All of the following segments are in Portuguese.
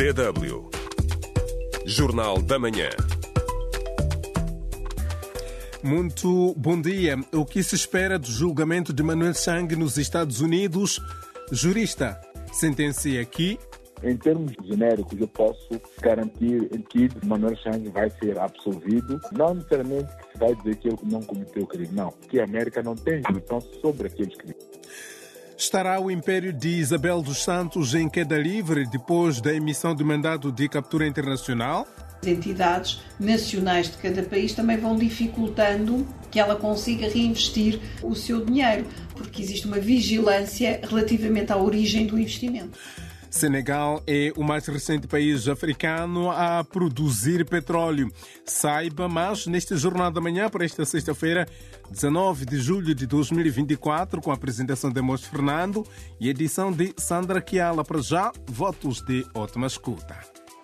DW Jornal da Manhã. Muito bom dia. O que se espera do julgamento de Manuel Chang nos Estados Unidos? Jurista sentencia aqui. Em termos genéricos, eu posso garantir que Manuel Chang vai ser absolvido. Não necessariamente que se vai dizer que ele não cometeu crime, não. Que a América não tem jurisdição sobre aqueles crimes. Estará o Império de Isabel dos Santos em queda livre depois da emissão de mandado de captura internacional? As entidades nacionais de cada país também vão dificultando que ela consiga reinvestir o seu dinheiro, porque existe uma vigilância relativamente à origem do investimento. Senegal é o mais recente país africano a produzir petróleo. Saiba mais neste Jornal da Manhã para esta sexta-feira, 19 de julho de 2024, com a apresentação de Moço Fernando e edição de Sandra Chiala. Para já, votos de ótima escuta.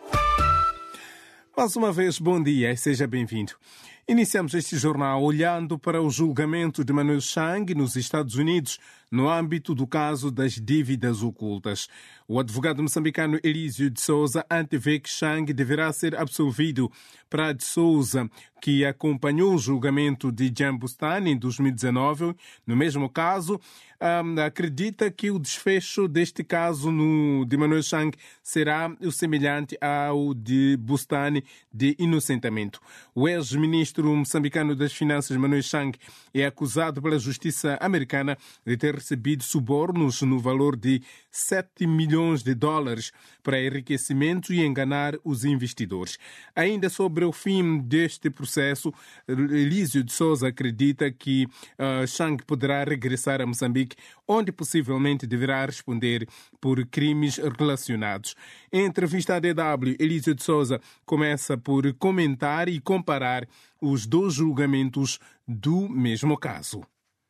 Mais uma vez, bom dia e seja bem-vindo. Iniciamos este jornal olhando para o julgamento de Manuel Chang nos Estados Unidos no âmbito do caso das dívidas ocultas. O advogado moçambicano Elísio de Souza antevê que Chang deverá ser absolvido. Para de Souza, que acompanhou o julgamento de Jean Bustani em 2019, no mesmo caso, acredita que o desfecho deste caso de Manuel Chang será o semelhante ao de Bustani de inocentamento. O ex-ministro moçambicano das Finanças, Manuel Chang, é acusado pela justiça americana de ter recebido subornos no valor de 7 milhões de dólares para enriquecimento e enganar os investidores. Ainda sobre o fim deste processo, Elísio de Souza acredita que Chang poderá regressar a Moçambique, onde possivelmente deverá responder por crimes relacionados. Em entrevista à DW, Elísio de Souza começa por comentar e comparar os dois julgamentos do mesmo caso.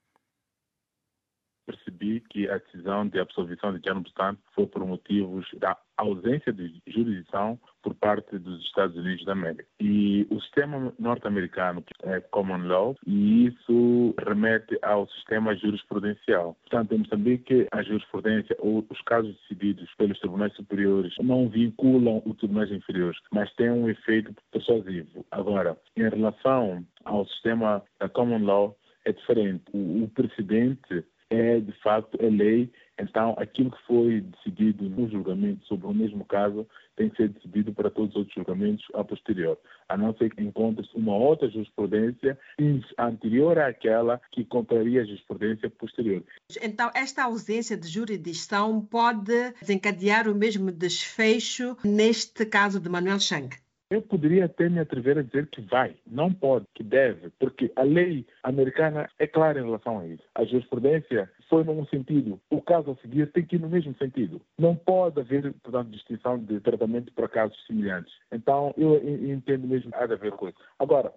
Percebi que a decisão de absolvição de Jean Bustani foi por motivos da ausência de jurisdição por parte dos Estados Unidos da América. E o sistema norte-americano é common law e isso remete ao sistema jurisprudencial. Portanto, em Moçambique, a jurisprudência ou os casos decididos pelos tribunais superiores não vinculam os tribunais inferiores, mas têm um efeito persuasivo. Agora, em relação ao sistema da common law, é diferente. O precedente é, de facto, é lei. Então, aquilo que foi decidido no julgamento sobre o mesmo caso tem que ser decidido para todos os outros julgamentos a posterior, a não ser que encontre-se uma outra jurisprudência anterior àquela que contraria a jurisprudência posterior. Então, esta ausência de jurisdição pode desencadear o mesmo desfecho neste caso de Manuel Chang? Eu poderia até me atrever a dizer que vai, não pode, que deve, porque a lei americana é clara em relação a isso. A jurisprudência foi num sentido, o caso a seguir tem que ir no mesmo sentido. Não pode haver, portanto, distinção de tratamento para casos semelhantes. Então, eu entendo mesmo que há de haver coisa. Agora,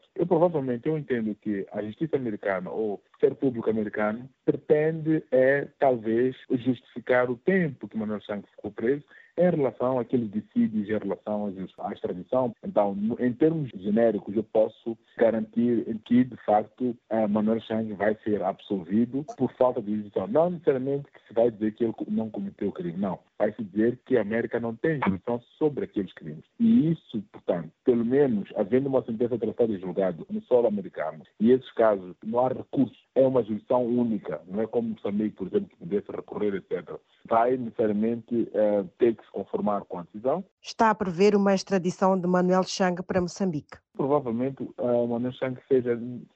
eu entendo que a justiça americana ou o Ministério Público americano pretende, talvez, justificar o tempo que Manuel Chang ficou preso em relação àqueles dissídios, em relação à extradição. Então, em termos genéricos, eu posso garantir que, de facto, Manuel Chang vai ser absolvido por falta de jurisdição. Não necessariamente que se vai dizer que ele não cometeu crime, não. Vai-se dizer que a América não tem jurisdição sobre aqueles crimes. E isso, portanto, pelo menos, havendo uma sentença tratada e julgada no solo americano, e esses casos não há recurso, é uma jurisdição única, não é como Moçambique, por exemplo, que pudesse recorrer, etc. Vai necessariamente ter que se conformar com a decisão. Está a prever uma extradição de Manuel Chang para Moçambique? Provavelmente Manuel Chang seja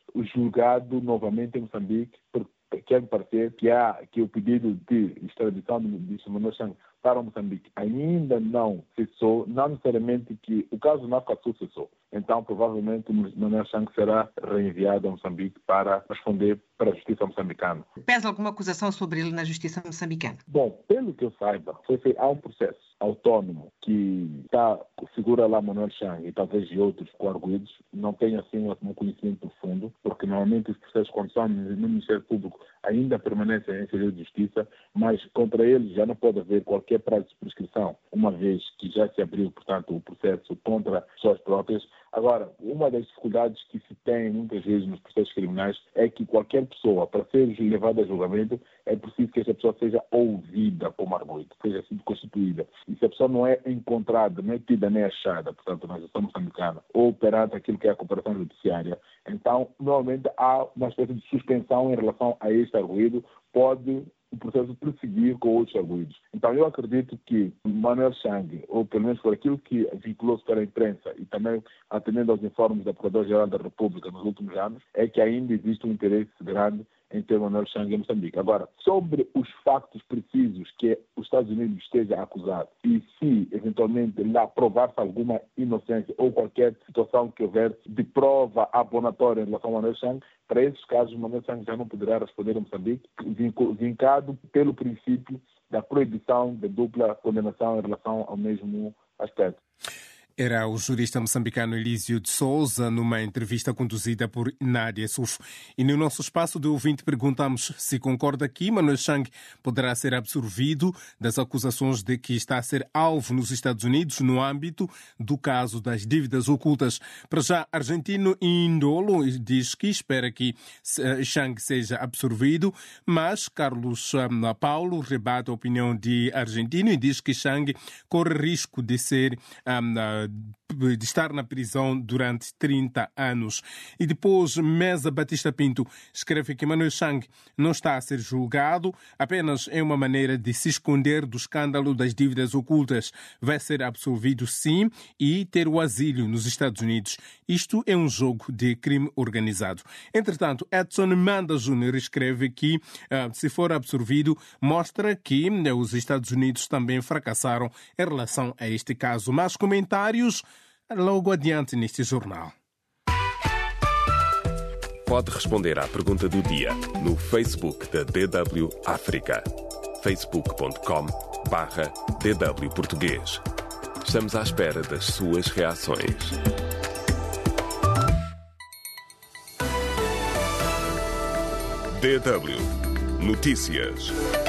julgado novamente em Moçambique, porque quer me parecer que o pedido de extradição de Manuel Chang para Moçambique ainda não cessou, não necessariamente que o caso na África do Sul cessou. Então, provavelmente, Manuel Chang será reenviado a Moçambique para responder para a justiça moçambicana. Pesa alguma acusação sobre ele na justiça moçambicana? Bom, pelo que eu saiba, há um processo autônomo que segura lá Manuel Chang e talvez de outros coarguidos. Não tenho assim um conhecimento profundo, porque normalmente os processos, quando são no Ministério Público, ainda permanecem em segredo de justiça, mas contra eles já não pode haver qualquer prazo de prescrição, uma vez que já se abriu, portanto, o processo contra pessoas próprias. Agora, uma das dificuldades que se tem muitas vezes nos processos criminais é que qualquer pessoa, para ser levada a julgamento, é preciso que essa pessoa seja ouvida como arguido, seja sido constituída. E se a pessoa não é encontrada, não é tida nem achada, portanto, na justiça moçambicana, ou perante aquilo que é a cooperação judiciária, então, normalmente há uma espécie de suspensão em relação a este arguido, pode o processo prosseguir com outros arguidos. Então, eu acredito que Manuel Chang, ou pelo menos por aquilo que vinculou-se para a imprensa e também atendendo aos informes da Procuradora-Geral da República nos últimos anos, é que ainda existe um interesse grande em ter Manuel Chang em Moçambique. Agora, sobre os factos precisos que os Estados Unidos esteja acusado e se, eventualmente, lá provar-se alguma inocência ou qualquer situação que houver de prova abonatória em relação ao Manuel Chang, para esses casos, Manuel Chang já não poderá responder em Moçambique, vincado pelo princípio da proibição de dupla condenação em relação ao mesmo aspecto. Era o jurista moçambicano Elísio de Souza numa entrevista conduzida por Nádia Suf. E no nosso espaço de ouvinte perguntamos se concorda que Manuel Chang poderá ser absolvido das acusações de que está a ser alvo nos Estados Unidos no âmbito do caso das dívidas ocultas. Para já, argentino Indolo diz que espera que Chang seja absolvido, mas Carlos Paulo rebate a opinião de argentino e diz que Chang corre risco de ser de estar na prisão durante 30 anos. E depois, Mesa Batista Pinto escreve que Manuel Chang não está a ser julgado, apenas é uma maneira de se esconder do escândalo das dívidas ocultas. Vai ser absolvido, sim, e ter o asilo nos Estados Unidos. Isto é um jogo de crime organizado. Entretanto, Edson Manda Júnior escreve que, se for absolvido, mostra que os Estados Unidos também fracassaram em relação a este caso. Mais comentários logo adiante neste jornal. Pode responder à pergunta do dia no Facebook da DW África. facebook.com/DW Português. Estamos à espera das suas reações. DW Notícias.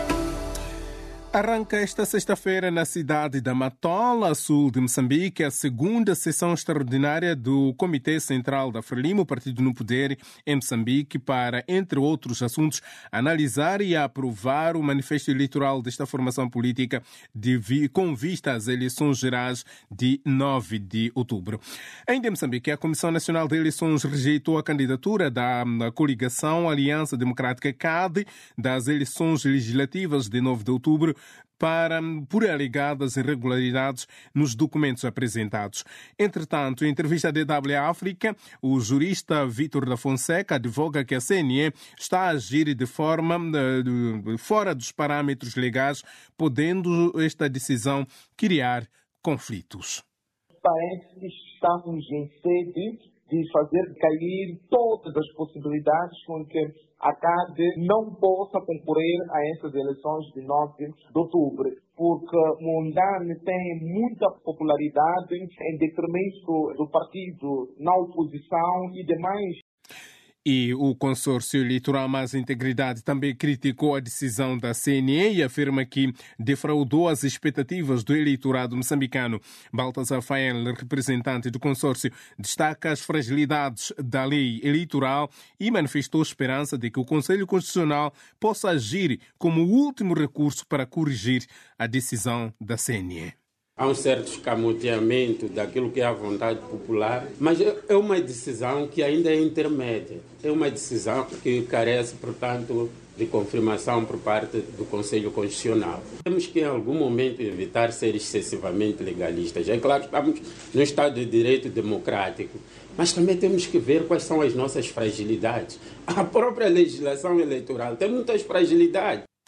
Arranca esta sexta-feira na cidade da Matola, sul de Moçambique, a segunda sessão extraordinária do Comitê Central da Frelimo, partido no poder em Moçambique, para, entre outros assuntos, analisar e aprovar o manifesto eleitoral desta formação política com vista às eleições gerais de 9 de outubro. Ainda em Moçambique, a Comissão Nacional de Eleições rejeitou a candidatura da coligação Aliança Democrática CAD das eleições legislativas de 9 de outubro, por alegadas irregularidades nos documentos apresentados. Entretanto, em entrevista à DW África, o jurista Vítor da Fonseca advoga que a CNE está a agir de forma fora dos parâmetros legais, podendo esta decisão criar conflitos. Parece que estamos em sede de fazer cair todas as possibilidades com que a CAD não possa concorrer a essas eleições de 9 de outubro, porque Mondlane tem muita popularidade em detrimento do partido na oposição e demais. E o consórcio eleitoral Mais Integridade também criticou a decisão da CNE e afirma que defraudou as expectativas do eleitorado moçambicano. Baltasar Fael, representante do consórcio, destaca as fragilidades da lei eleitoral e manifestou esperança de que o Conselho Constitucional possa agir como último recurso para corrigir a decisão da CNE. Há um certo escamoteamento daquilo que é a vontade popular, mas é uma decisão que ainda é intermédia. É uma decisão que carece, portanto, de confirmação por parte do Conselho Constitucional. Temos que, em algum momento, evitar ser excessivamente legalistas. É claro que estamos num Estado de Direito democrático, mas também temos que ver quais são as nossas fragilidades. A própria legislação eleitoral tem muitas fragilidades.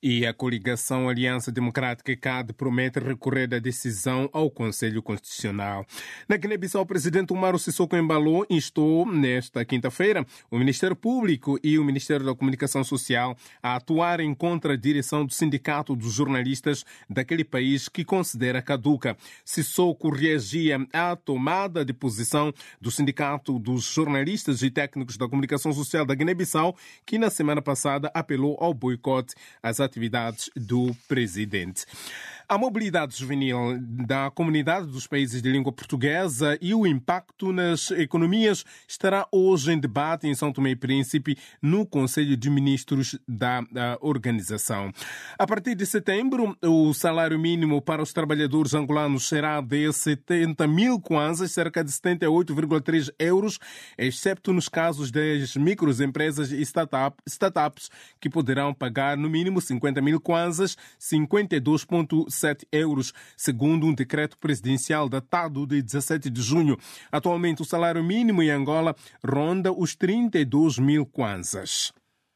E a coligação Aliança Democrática CAD promete recorrer a decisão ao Conselho Constitucional. Na Guiné-Bissau, o presidente Umaro Sissoko Embalo instou nesta quinta-feira o Ministério Público e o Ministério da Comunicação Social a atuarem contra a direção do Sindicato dos Jornalistas daquele país que considera caduca. Sissoko reagia à tomada de posição do Sindicato dos Jornalistas e Técnicos da Comunicação Social da Guiné-Bissau, que na semana passada apelou ao boicote às atividades do presidente. A mobilidade juvenil da comunidade dos países de língua portuguesa e o impacto nas economias estará hoje em debate em São Tomé e Príncipe no Conselho de Ministros da organização. A partir de setembro, o salário mínimo para os trabalhadores angolanos será de 70 mil kwanzas, cerca de 78,3 euros, excepto nos casos das microempresas e startups, que poderão pagar no mínimo 50 mil kwanzas, 52,7 euros, segundo um decreto presidencial datado de 17 de junho. Atualmente, o salário mínimo em Angola ronda os 32 mil kwanzas.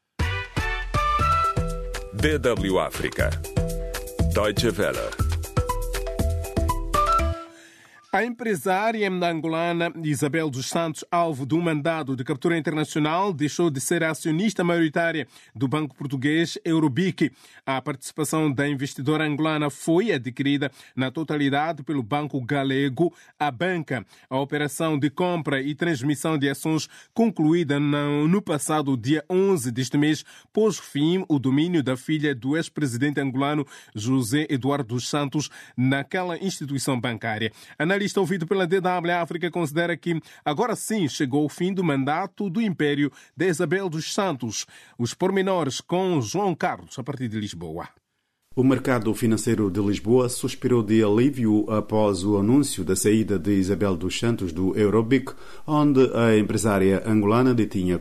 DW África. Deutsche Welle. A empresária angolana Isabel dos Santos, alvo de um mandado de captura internacional, deixou de ser a acionista maioritária do banco português Eurobic. A participação da investidora angolana foi adquirida na totalidade pelo banco galego Abanca. A operação de compra e transmissão de ações concluída no passado dia 11 deste mês pôs fim o domínio da filha do ex-presidente angolano José Eduardo dos Santos naquela instituição bancária. Analista ouvido pela DW África considera que agora sim chegou o fim do mandato do império de Isabel dos Santos. Os pormenores com João Carlos, a partir de Lisboa. O mercado financeiro de Lisboa suspirou de alívio após o anúncio da saída de Isabel dos Santos do Eurobic, onde a empresária angolana detinha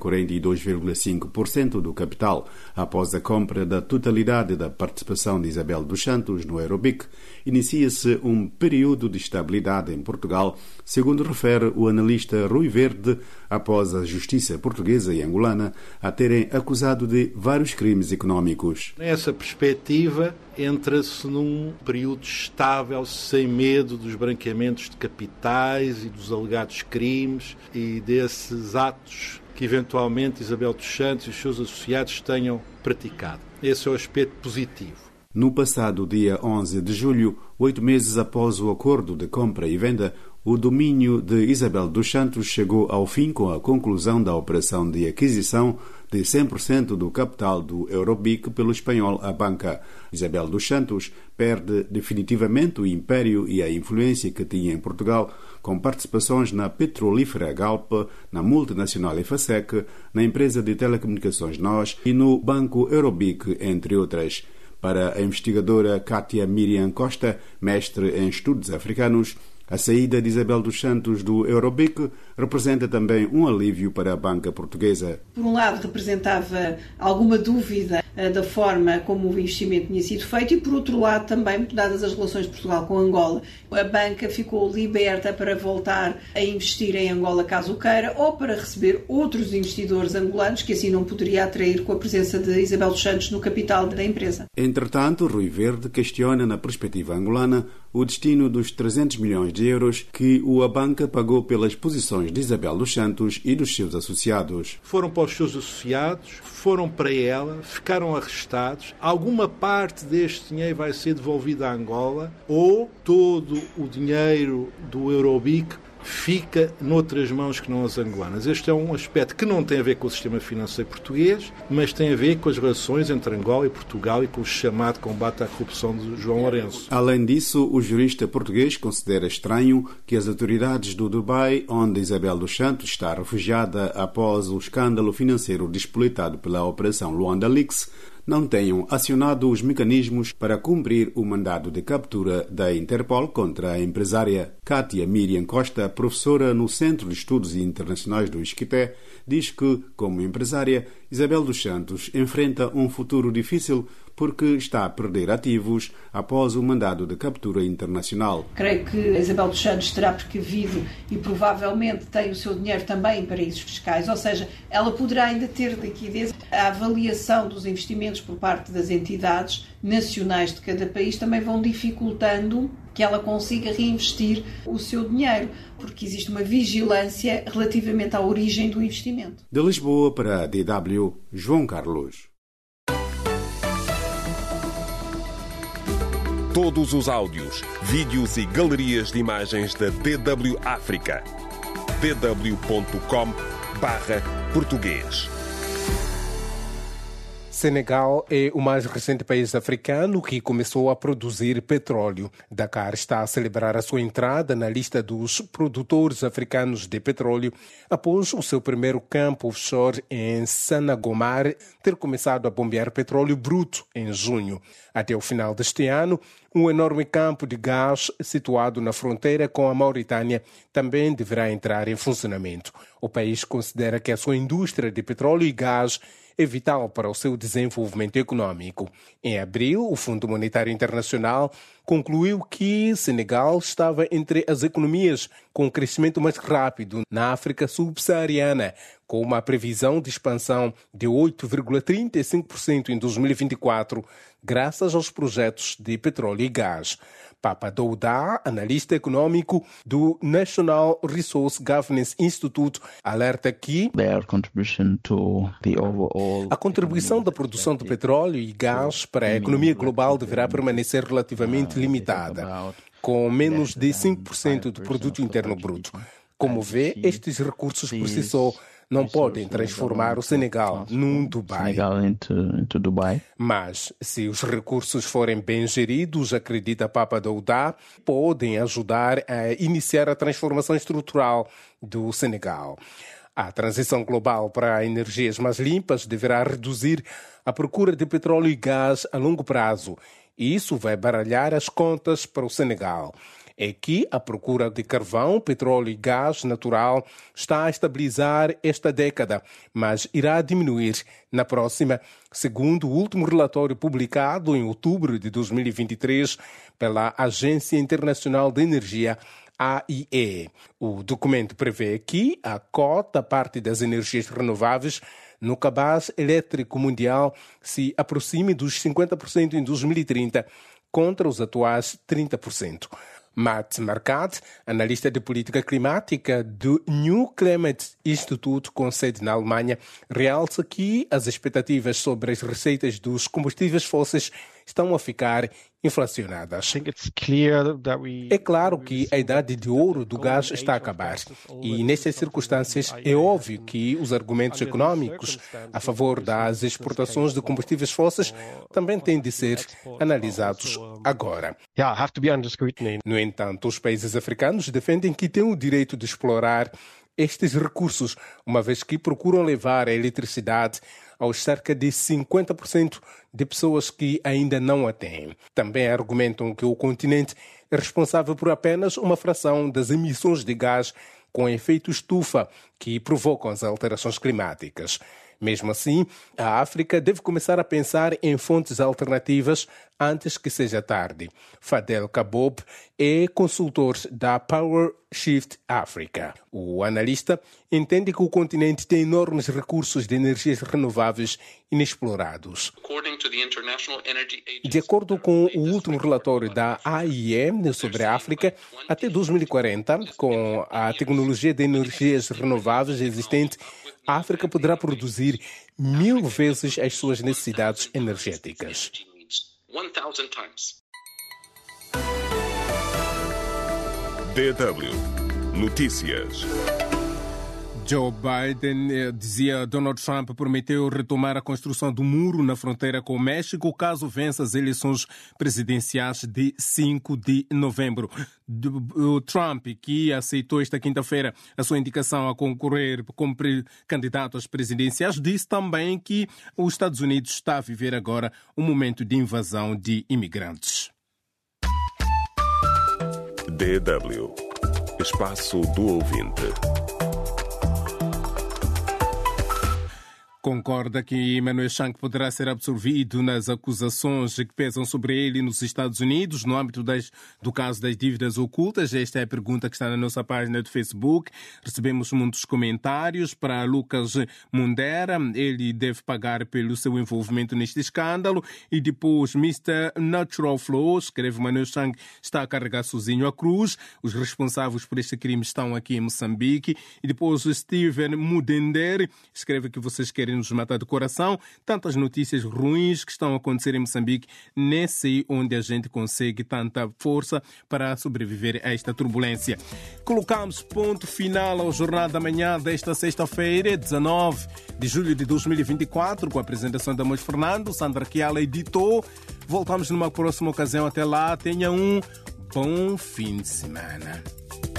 42,5% do capital. Após a compra da totalidade da participação de Isabel dos Santos no Eurobic, inicia-se um período de estabilidade em Portugal, segundo refere o analista Rui Verde, após a justiça portuguesa e angolana a terem acusado de vários crimes económicos. Nessa perspectiva, entra-se num período estável, sem medo dos branqueamentos de capitais e dos alegados crimes e desses atos que eventualmente Isabel dos Santos e os seus associados tenham praticado. Esse é o aspecto positivo. No passado dia 11 de julho, 8 meses após o acordo de compra e venda, o domínio de Isabel dos Santos chegou ao fim com a conclusão da operação de aquisição de 100% do capital do Eurobic pelo espanhol Abanca. Isabel dos Santos perde definitivamente o império e a influência que tinha em Portugal, com participações na petrolífera Galp, na multinacional Efasec, na empresa de telecomunicações NOS e no banco Eurobic, entre outras. Para a investigadora Kátia Miriam Costa, mestre em estudos africanos, a saída de Isabel dos Santos do Eurobic representa também um alívio para a banca portuguesa. Por um lado, representava alguma dúvida da forma como o investimento tinha sido feito e, por outro lado, também, dadas as relações de Portugal com Angola, a banca ficou liberta para voltar a investir em Angola caso o queira ou para receber outros investidores angolanos que assim não poderia atrair com a presença de Isabel dos Santos no capital da empresa. Entretanto, Rui Verde questiona, na perspectiva angolana, o destino dos 300 milhões de euros que o Abanca pagou pelas posições de Isabel dos Santos e dos seus associados. Foram para os seus associados, foram para ela, ficaram arrestados. Alguma parte deste dinheiro vai ser devolvida a Angola ou todo o dinheiro do Eurobic fica noutras mãos que não as angolanas. Este é um aspecto que não tem a ver com o sistema financeiro português, mas tem a ver com as relações entre Angola e Portugal e com o chamado combate à corrupção de João Lourenço. Além disso, o jurista português considera estranho que as autoridades do Dubai, onde Isabel dos Santos está refugiada após o escândalo financeiro despolitado pela Operação Luanda Leaks, não tenham acionado os mecanismos para cumprir o mandado de captura da Interpol contra a empresária. Kátia Miriam Costa, professora no Centro de Estudos Internacionais do Isqueté, diz que, como empresária, Isabel dos Santos enfrenta um futuro difícil porque está a perder ativos após o mandado de captura internacional. Creio que Isabel dos Santos terá precavido e provavelmente tem o seu dinheiro também em paraísos fiscais, ou seja, ela poderá ainda ter liquidez. A avaliação dos investimentos por parte das entidades nacionais de cada país também vão dificultando que ela consiga reinvestir o seu dinheiro, porque existe uma vigilância relativamente à origem do investimento. De Lisboa para a DW, João Carlos. Todos os áudios, vídeos e galerias de imagens da DW África. dw.com/português. Senegal é o mais recente país africano que começou a produzir petróleo. Dakar está a celebrar a sua entrada na lista dos produtores africanos de petróleo após o seu primeiro campo offshore em Sanagomar ter começado a bombear petróleo bruto em junho. Até o final deste ano, um enorme campo de gás situado na fronteira com a Mauritânia também deverá entrar em funcionamento. O país considera que a sua indústria de petróleo e gás é vital para o seu desenvolvimento econômico. Em abril, o Fundo Monetário Internacional concluiu que Senegal estava entre as economias com crescimento mais rápido na África subsaariana, com uma previsão de expansão de 8,35% em 2024, graças aos projetos de petróleo e gás. Papa Douda, analista econômico do National Resource Governance Institute, alerta que a contribuição da produção de petróleo e gás para a economia global deverá permanecer relativamente limitada, com menos de 5% do produto interno bruto. Como vê, estes recursos por si só não podem transformar o Senegal num Dubai. Mas, se os recursos forem bem geridos, acredita Papa Douda, podem ajudar a iniciar a transformação estrutural do Senegal. A transição global para energias mais limpas deverá reduzir a procura de petróleo e gás a longo prazo. E isso vai baralhar as contas para o Senegal. É que a procura de carvão, petróleo e gás natural está a estabilizar esta década, mas irá diminuir na próxima, segundo o último relatório publicado em outubro de 2023 pela Agência Internacional de Energia, AIE. O documento prevê que a cota parte das energias renováveis no cabaz elétrico mundial se aproxime dos 50% em 2030, contra os atuais 30%. Matt Marquardt, analista de política climática do New Climate Institute com sede na Alemanha, realça que as expectativas sobre as receitas dos combustíveis fósseis estão a ficar inflacionadas. É claro que a idade de ouro do gás está a acabar e, nestas circunstâncias, é óbvio que os argumentos econômicos a favor das exportações de combustíveis fósseis também têm de ser analisados agora. No entanto, os países africanos defendem que têm o direito de explorar estes recursos, uma vez que procuram levar a eletricidade aos cerca de 50% de pessoas que ainda não a têm. Também argumentam que o continente é responsável por apenas uma fração das emissões de gás com efeito estufa que provocam as alterações climáticas. Mesmo assim, a África deve começar a pensar em fontes alternativas antes que seja tarde. Fadel Kabob é consultor da Power Shift Africa. O analista entende que o continente tem enormes recursos de energias renováveis inexplorados. De acordo com o último relatório da AIE sobre a África, até 2040, com a tecnologia de energias renováveis existente, a África poderá produzir 1000 vezes as suas necessidades energéticas. DW Notícias. Joe Biden, dizia Donald Trump, prometeu retomar a construção do muro na fronteira com o México caso vença as eleições presidenciais de 5 de novembro. O Trump, que aceitou esta quinta-feira a sua indicação a concorrer como candidato às presidenciais, disse também que os Estados Unidos está a viver agora um momento de invasão de imigrantes. DW Espaço do Ouvinte. Concorda que Manuel Chang poderá ser absolvido nas acusações que pesam sobre ele nos Estados Unidos, no âmbito do caso das dívidas ocultas? Esta é a pergunta que está na nossa página do Facebook. Recebemos muitos comentários. Para Lucas Mundera, ele deve pagar pelo seu envolvimento neste escândalo. E depois, Mr. Natural Flow escreve: Manuel Chang está a carregar sozinho a cruz. Os responsáveis por este crime estão aqui em Moçambique. E depois, Steven Mudender escreve que vocês querem nos matar de coração. Tantas notícias ruins que estão a acontecer em Moçambique, nem sei onde a gente consegue tanta força para sobreviver a esta turbulência. Colocamos ponto final ao Jornal da Manhã desta sexta-feira, 19 de julho de 2024, com a apresentação de Amos Fernando. Sandra Chiala editou. Voltamos numa próxima ocasião. Até lá, tenha um bom fim de semana.